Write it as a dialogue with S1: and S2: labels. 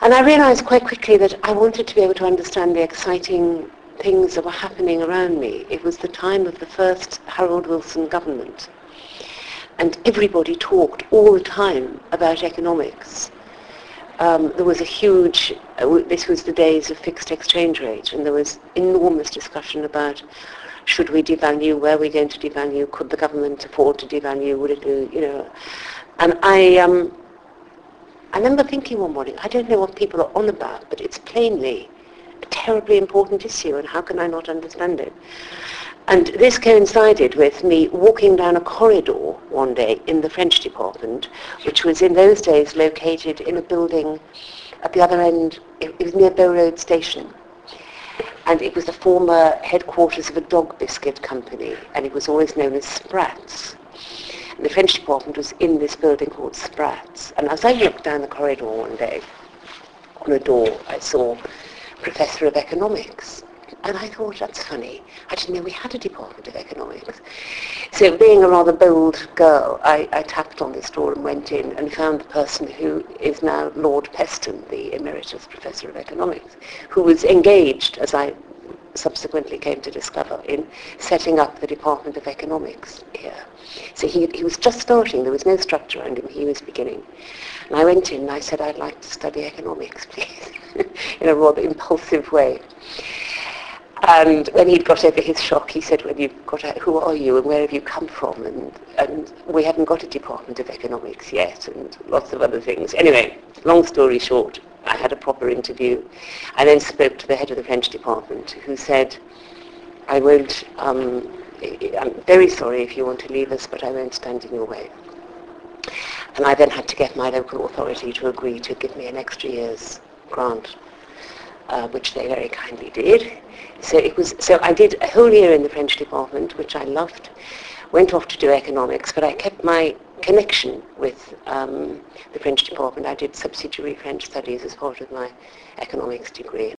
S1: And I realised quite quickly that I wanted to be able to understand the exciting things that were happening around me. It was the time of the first Harold Wilson government. And everybody talked all the time about economics. There was a huge, this was the days of fixed exchange rate, and there was enormous discussion about should we devalue, where we're going to devalue, could the government afford to devalue, would it do, And I remember thinking one morning, I don't know what people are on about, but it's plainly a terribly important issue, and how can I not understand it? And this coincided with me walking down a corridor one day in the French department, which was in those days located in a building at the other end. It was near Bow Road Station. And it was the former headquarters of a dog biscuit company, and it was always known as Sprat's. And the French department was in this building called Sprat's. And as I walked down the corridor one day, on a door, I saw Professor of Economics. And I thought, that's funny. I didn't know we had a Department of Economics. So being a rather bold girl, I tapped on this door and went in and found the person who is now Lord Peston, the Emeritus Professor of Economics, who was engaged, as I subsequently came to discover, in setting up the Department of Economics here. So he was just starting. There was no structure around him. He was beginning. And I went in and I said, I'd like to study economics, please, in a rather impulsive way. And when he'd got over his shock, he said, when you got out, who are you and where have you come from? And we haven't got a Department of Economics yet, and lots of other things. Anyway, long story short, I had a proper interview. I then spoke to the head of the French department, who said, I'm very sorry if you want to leave us, but I won't stand in your way. And I then had to get my local authority to agree to give me an extra year's grant, which they very kindly did. So I did a whole year in the French department, which I loved, went off to do economics, but I kept my connection with the French department. I did subsidiary French studies as part of my economics degree.